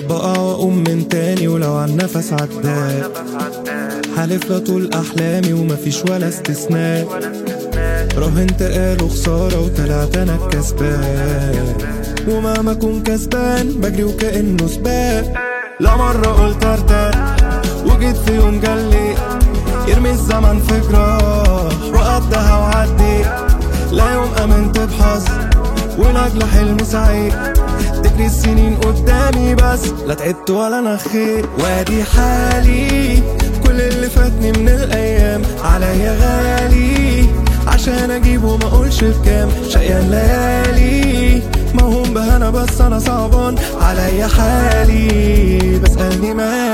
بقع واقوم من تاني ولو عن نفس عداء، حالف لا طول احلامي ومفيش ولا استثناء. راهنت قالوا خسارة وطلعت انا الكسبان، ومهما اكون كسبان بجري وكأنه سباق. لا مرة قلت ارتاح وجيت في يوم جلي يرمي الزمن في جراح وقدها وعدي. لا يوم امنت بحظ ونجل حلم سعيد، تجري السنين قدامي بس لا تعبت ولا نخيت. وادي حالي كل اللي فاتني من الايام عليا غالي، عشان اجيبه ما اقولش بكام. شقيان ليالي موهوم بهنا بس انا صعبان عليا حالي، بسألني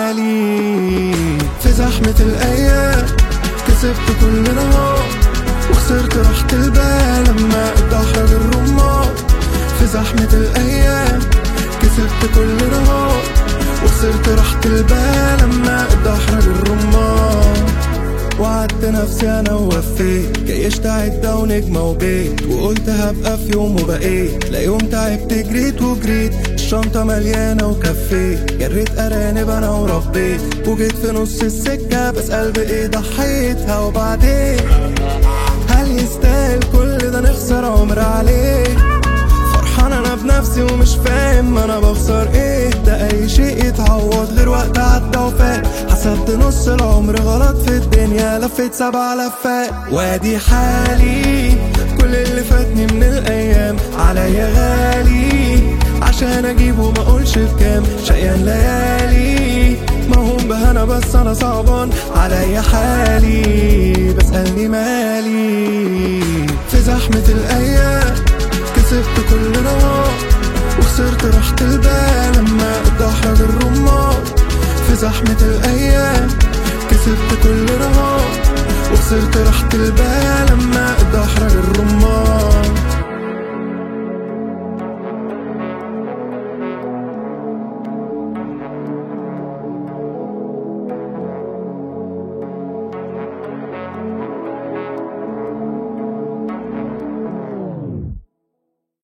مالي. في زحمة الايام كسبت كل نهار وخسرت راحة البال لما اتدحرج الرمان. في زحمة الايام كسبت كل نهار وخسرت راحة البال لما اتدحرج الرمان. وعدت نفسي انا ووفيت، جيشت عدة ونجمة وبيت، وقلت هبقى في يوم وبقيت. لا يوم تعبت جريت وجريت، الشنطة مليانة وكفيت. جريت ارانب انا وربيت، وجيت في نص السكة بسأل بايه ضحيتها. وبعدين هل يستاهل كل ده نخسر عمر عليه؟ فرحان انا بنفسي ومش فاهم انا بخسر ايه. ده اي شيء يتعوض غير وقت عدى وفات. حسبت نص العمر غلط في الدنيا، لفيت 7 لفات. وادي حالي كل اللي فاتني من الايام عليا غالي، عشان اجيبه ما اقولش بكام. شقيان ليالي موهوم بهنا بس انا صعبان عليا حالي، بسألني مالي. في زحمة الايام كسبت كل نهار وخسرت راحة البال لما اتدحرج الرمان. في زحمة الايام كسبت كل نهار وخسرت راحة البال لما اتدحرج الرمان.